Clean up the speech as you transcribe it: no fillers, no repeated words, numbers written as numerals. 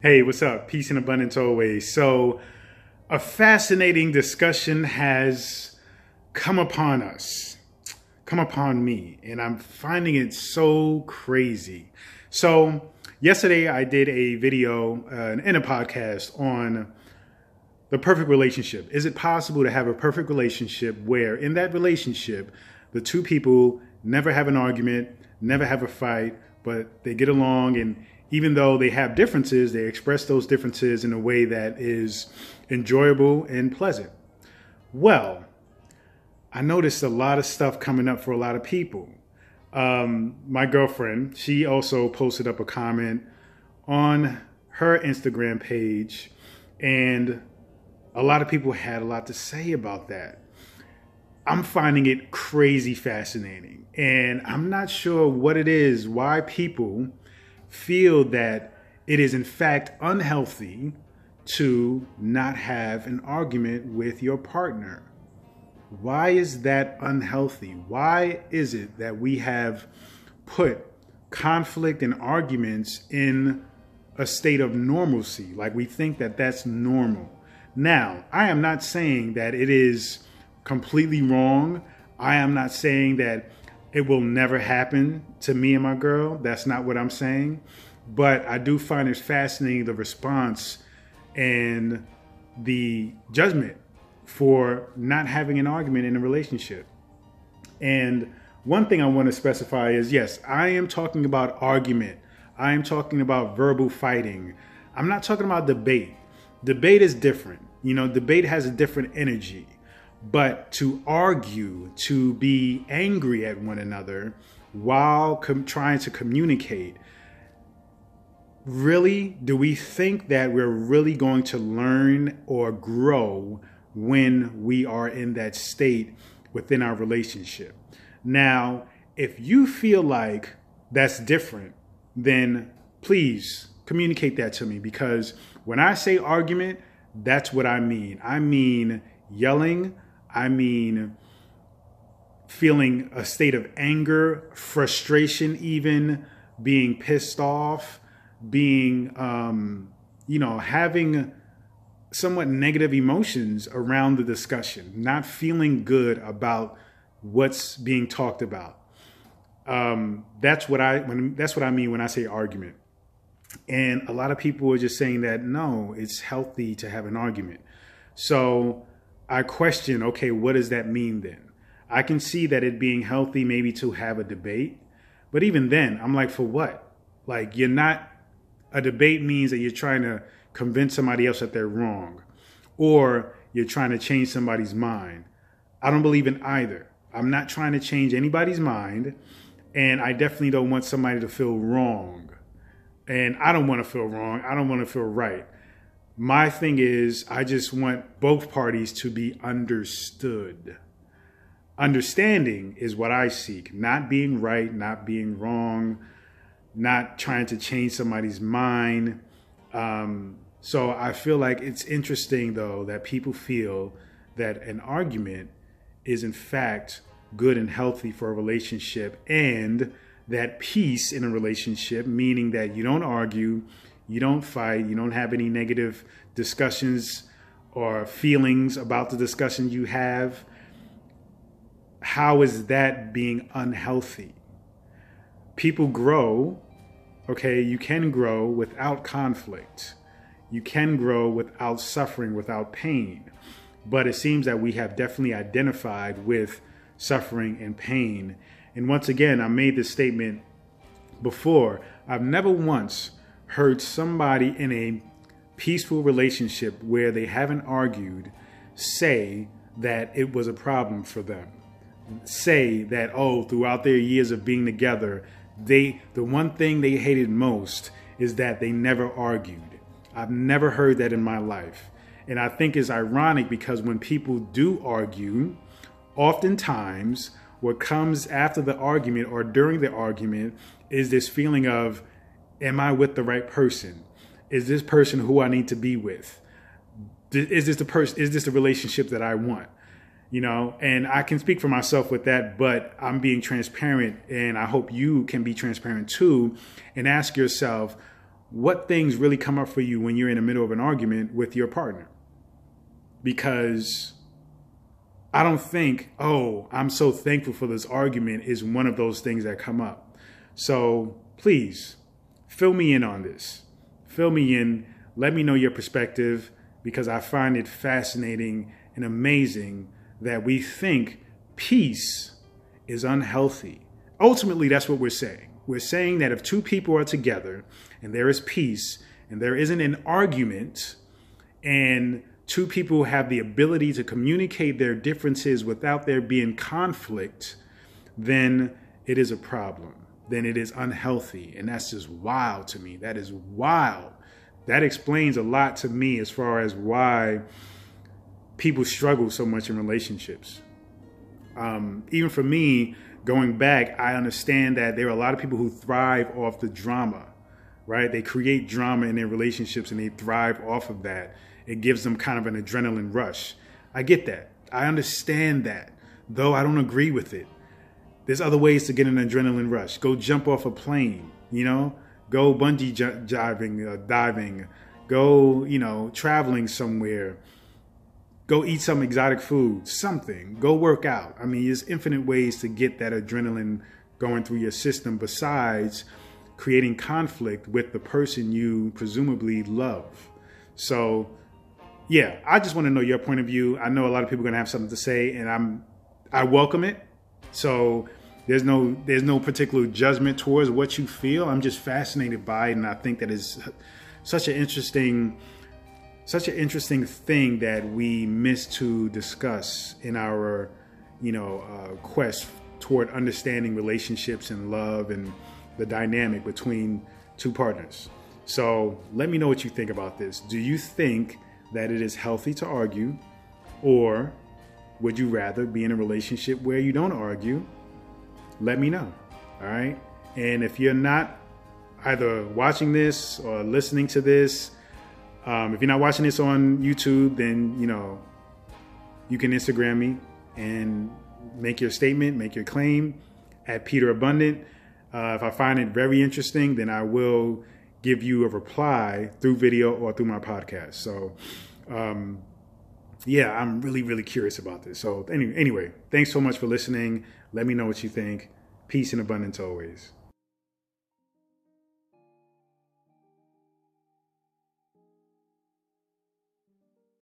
Hey, what's up? Peace and abundance always. So, a fascinating discussion has come upon us, come upon me, and I'm finding it so crazy. So, yesterday I did a video and a podcast on the perfect relationship. Is it possible to have a perfect relationship where in that relationship, the two people never have an argument, never have a fight, but they get along, and even though they have differences, they express those differences in a way that is enjoyable and pleasant? Well, I noticed a lot of stuff coming up for a lot of people. My girlfriend, she also posted up a comment on her Instagram page, and a lot of people had a lot to say about that. I'm finding it crazy fascinating, and I'm not sure what it is, why people feel that it is in fact unhealthy to not have an argument with your partner. Why is that unhealthy? Why is it that we have put conflict and arguments in a state of normalcy? Like we think that that's normal. Now, I am not saying that it is completely wrong. I am not saying that it will never happen to me and my girl. That's not what I'm saying. But I do find it fascinating, the response and the judgment for not having an argument in a relationship. And one thing I want to specify is, yes, I am talking about argument. I am talking about verbal fighting. I'm not talking about debate. Debate is different. You know, debate has a different energy. But to argue, to be angry at one another while trying to communicate, really, do we think that we're really going to learn or grow when we are in that state within our relationship? Now, if you feel like that's different, then please communicate that to me, because when I say argument, that's what I mean. I mean yelling. I mean feeling a state of anger, frustration, even being pissed off, being, having somewhat negative emotions around the discussion, not feeling good about what's being talked about. That's what I mean when I say argument. And a lot of people are just saying that, no, it's healthy to have an argument. So I question, okay, what does that mean then? I can see that it being healthy maybe to have a debate. But even then, I'm like, for what? Like, a debate means that you're trying to convince somebody else that they're wrong, or you're trying to change somebody's mind. I don't believe in either. I'm not trying to change anybody's mind, and I definitely don't want somebody to feel wrong. And I don't want to feel wrong. I don't want to feel right. My thing is, I just want both parties to be understood. Understanding is what I seek, not being right, not being wrong, not trying to change somebody's mind. So I feel like it's interesting, though, that people feel that an argument is in fact good and healthy for a relationship, and that peace in a relationship, meaning that you don't argue, you don't fight, you don't have any negative discussions or feelings about the discussion you have. How is that being unhealthy? People grow, okay? You can grow without conflict. You can grow without suffering, without pain. But it seems that we have definitely identified with suffering and pain. And once again, I made this statement before. I've never once heard somebody in a peaceful relationship where they haven't argued say that it was a problem for them. Say that, oh, throughout their years of being together, the one thing they hated most is that they never argued. I've never heard that in my life. And I think it's ironic, because when people do argue, oftentimes what comes after the argument or during the argument is this feeling of, am I with the right person? Is this person who I need to be with? Is this the relationship that I want? You know, and I can speak for myself with that, but I'm being transparent, and I hope you can be transparent too, and ask yourself, what things really come up for you when you're in the middle of an argument with your partner. Because I don't think, oh, I'm so thankful for this argument is one of those things that come up. So please fill me in on this. Fill me in. Let me know your perspective, because I find it fascinating and amazing that we think peace is unhealthy. Ultimately, that's what we're saying. We're saying that if two people are together and there is peace and there isn't an argument and two people have the ability to communicate their differences without there being conflict, then it is a problem. Then it is unhealthy. And that's just wild to me. That is wild. That explains a lot to me as far as why people struggle so much in relationships. Even for me, going back, I understand that there are a lot of people who thrive off the drama, right? They create drama in their relationships and they thrive off of that. It gives them kind of an adrenaline rush. I get that. I understand that, though I don't agree with it. There's other ways to get an adrenaline rush. Go jump off a plane, go bungee diving, go, traveling somewhere. Go eat some exotic food, something. Go work out. I mean, there's infinite ways to get that adrenaline going through your system besides creating conflict with the person you presumably love. So, yeah, I just want to know your point of view. I know a lot of people are going to have something to say, and I welcome it. So there's no particular judgment towards what you feel. I'm just fascinated by it, and I think that is such an interesting thing that we miss to discuss in our, quest toward understanding relationships and love and the dynamic between two partners. So let me know what you think about this. Do you think that it is healthy to argue, or would you rather be in a relationship where you don't argue? Let me know. All right. And if you're not either watching this or listening to this, if you're not watching this on YouTube, then, you can Instagram me and make your statement, make your claim at Peter Abundant. If I find it very interesting, then I will give you a reply through video or through my podcast. So, I'm really, really curious about this. So anyway, thanks so much for listening. Let me know what you think. Peace and abundance always.